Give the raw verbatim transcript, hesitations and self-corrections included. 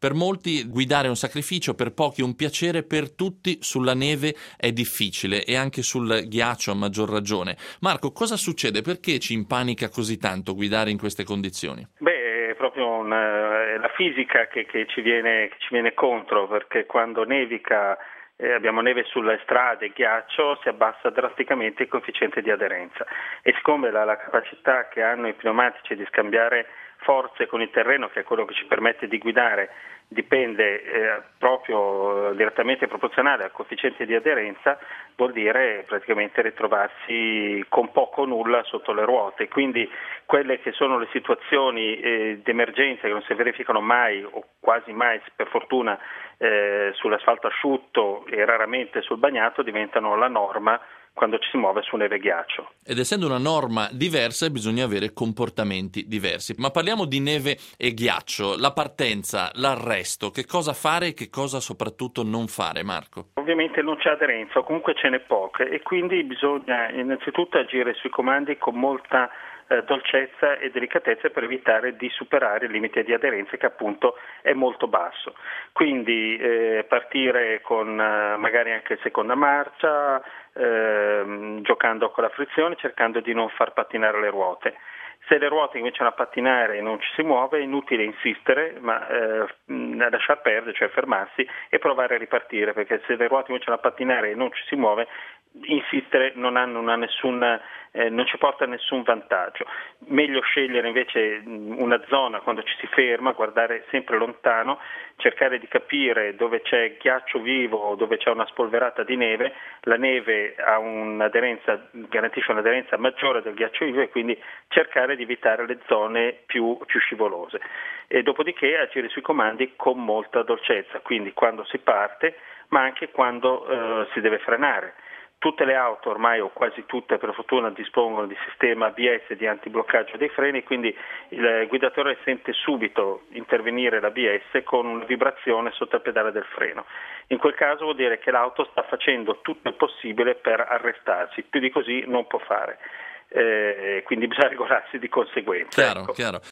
Per molti guidare è un sacrificio, per pochi un piacere, per tutti sulla neve è difficile e anche sul ghiaccio a maggior ragione. Marco, cosa succede? Perché ci impanica così tanto guidare in queste condizioni? Beh, è proprio una, è la fisica che, che, ci viene, che ci viene contro, perché quando nevica eh, abbiamo neve sulle strade, ghiaccio, si abbassa drasticamente il coefficiente di aderenza e siccome la, la capacità che hanno i pneumatici di scambiare forze con il terreno, che è quello che ci permette di guidare, dipende eh, proprio eh, direttamente proporzionale al coefficiente di aderenza, vuol dire praticamente ritrovarsi con poco o nulla sotto le ruote. Quindi quelle che sono le situazioni eh, di emergenza che non si verificano mai o quasi mai, per fortuna, eh, sull'asfalto asciutto e raramente sul bagnato, diventano la norma quando ci si muove su neve e ghiaccio. Ed essendo una norma diversa bisogna avere comportamenti diversi. Ma parliamo di neve e ghiaccio, la partenza, l'arresto, che cosa fare e che cosa soprattutto non fare, Marco? Ovviamente non c'è aderenza o comunque ce n'è poca e quindi bisogna innanzitutto agire sui comandi con molta eh, dolcezza e delicatezza per evitare di superare il limite di aderenza che appunto è molto basso. Quindi eh, partire con eh, magari anche seconda marcia, eh, giocando con la frizione, cercando di non far pattinare le ruote. Se le ruote cominciano a pattinare e non ci si muove, è inutile insistere, ma eh, lasciar perdere, cioè fermarsi e provare a ripartire, perché se le ruote cominciano a pattinare e non ci si muove, insistere non ha, non ha nessun, eh, non ci porta a nessun vantaggio. Meglio scegliere invece una zona quando ci si ferma, guardare sempre lontano, cercare di capire dove c'è ghiaccio vivo o dove c'è una spolverata di neve. La neve ha un'aderenza, garantisce un'aderenza maggiore del ghiaccio vivo e quindi cercare di evitare le zone più, più scivolose. E dopodiché agire sui comandi con molta dolcezza, quindi quando si parte ma anche quando eh, si deve frenare. Tutte le auto ormai, o quasi tutte per fortuna, dispongono di sistema A B S di antibloccaggio dei freni, quindi il guidatore sente subito intervenire l'A B S con una vibrazione sotto il pedale del freno. In quel caso vuol dire che l'auto sta facendo tutto il possibile per arrestarsi, più di così non può fare. Eh, quindi bisogna regolarsi di conseguenza. Chiaro, ecco. chiaro.